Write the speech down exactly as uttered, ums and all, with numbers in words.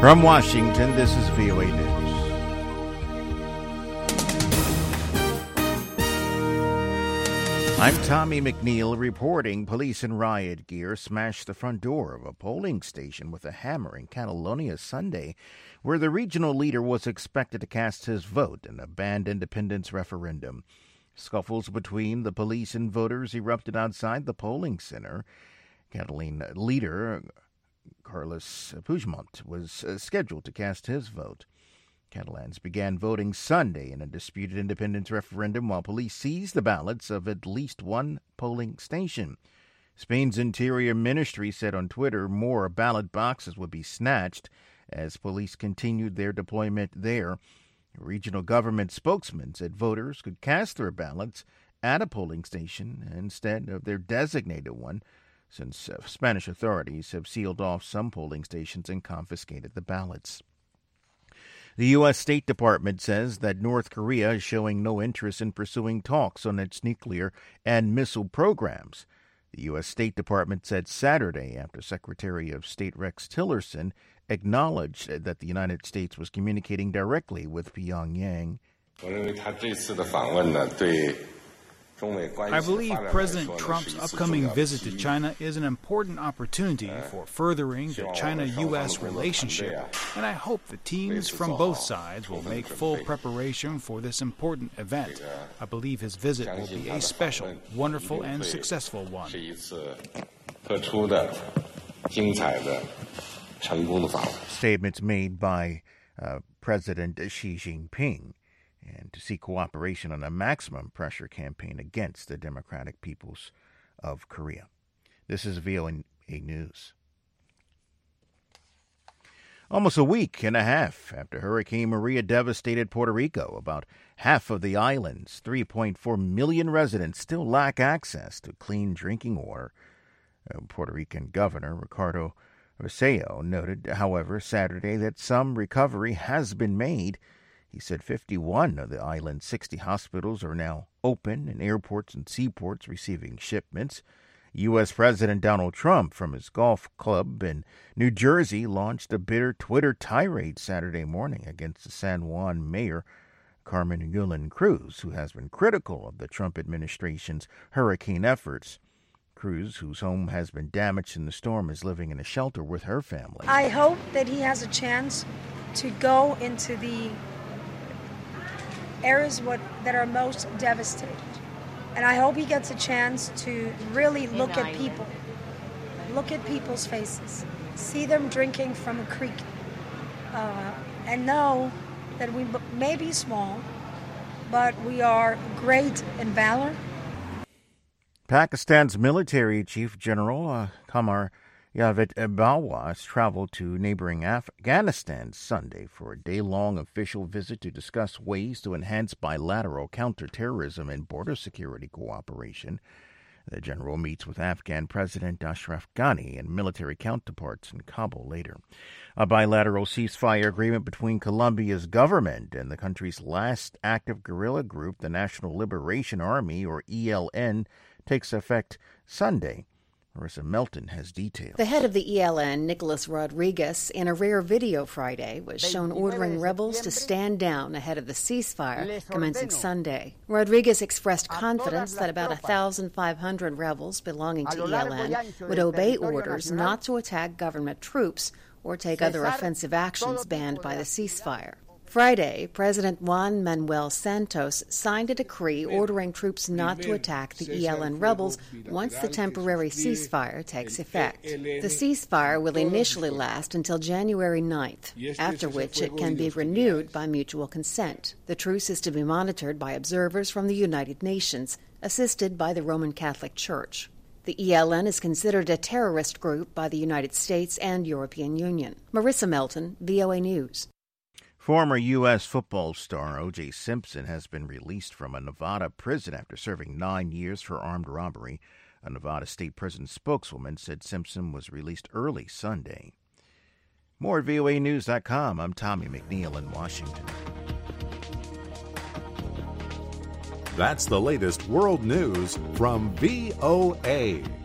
From Washington, this is V O A News. I'm Tommy McNeil reporting police in riot gear smashed the front door of a polling station with a hammer in Catalonia Sunday, where the regional leader was expected to cast his vote in a banned independence referendum. Scuffles between the police and voters erupted outside the polling center. Catalan leader Carles Puigdemont was uh, scheduled to cast his vote. Catalans began voting Sunday in a disputed independence referendum while police seized the ballots of at least one polling station. Spain's Interior Ministry said on Twitter more ballot boxes would be snatched as police continued their deployment there. A regional government spokesman said voters could cast their ballots at a polling station instead of their designated one, since uh, Spanish authorities have sealed off some polling stations and confiscated the ballots. The U S. State Department says that North Korea is showing no interest in pursuing talks on its nuclear and missile programs. The U S. State Department said Saturday after Secretary of State Rex Tillerson acknowledged that the United States was communicating directly with Pyongyang. I believe President Trump's upcoming visit to China is an important opportunity for furthering the China-U S relationship, and I hope the teams from both sides will make full preparation for this important event. I believe his visit will be a special, wonderful, and successful one. Statements made by uh, President Xi Jinping, and to seek cooperation on a maximum pressure campaign against the Democratic Peoples of Korea. This is V O A News. Almost a week and a half after Hurricane Maria devastated Puerto Rico, about half of the island's three point four million residents still lack access to clean drinking water. Puerto Rican Governor Ricardo Rosselló noted, however, Saturday that some recovery has been made. He said fifty-one of the island's sixty hospitals are now open and airports and seaports receiving shipments. U S. President Donald Trump from his golf club in New Jersey launched a bitter Twitter tirade Saturday morning against the San Juan mayor, Carmen Yulín Cruz, who has been critical of the Trump administration's hurricane efforts. Cruz, whose home has been damaged in the storm, is living in a shelter with her family. I hope that he has a chance to go into the areas what, that are most devastated. And I hope he gets a chance to really look at people, look at people's faces, see them drinking from a creek, uh, and know that we may be small, but we are great in valor. Pakistan's military chief general, uh, Qamar Javed Bajwa, has traveled to neighboring Afghanistan Sunday for a day-long official visit to discuss ways to enhance bilateral counterterrorism and border security cooperation. The general meets with Afghan President Ashraf Ghani and military counterparts in Kabul later. A bilateral ceasefire agreement between Colombia's government and the country's last active guerrilla group, the National Liberation Army, or E L N, takes effect Sunday. Marissa Melton has details. The head of the E L N, Nicolas Rodriguez, in a rare video Friday, was shown ordering rebels to stand down ahead of the ceasefire commencing Sunday. Rodriguez expressed confidence that about one thousand five hundred rebels belonging to E L N would obey orders not to attack government troops or take other offensive actions banned by the ceasefire. Friday, President Juan Manuel Santos signed a decree ordering troops not to attack the E L N rebels once the temporary ceasefire takes effect. The ceasefire will initially last until January ninth, after which it can be renewed by mutual consent. The truce is to be monitored by observers from the United Nations, assisted by the Roman Catholic Church. The E L N is considered a terrorist group by the United States and European Union. Marissa Melton, V O A News. Former U S football star O J Simpson has been released from a Nevada prison after serving nine years for armed robbery. A Nevada State Prison spokeswoman said Simpson was released early Sunday. More at V O A News dot com. I'm Tommy McNeil in Washington. That's the latest world news from V O A.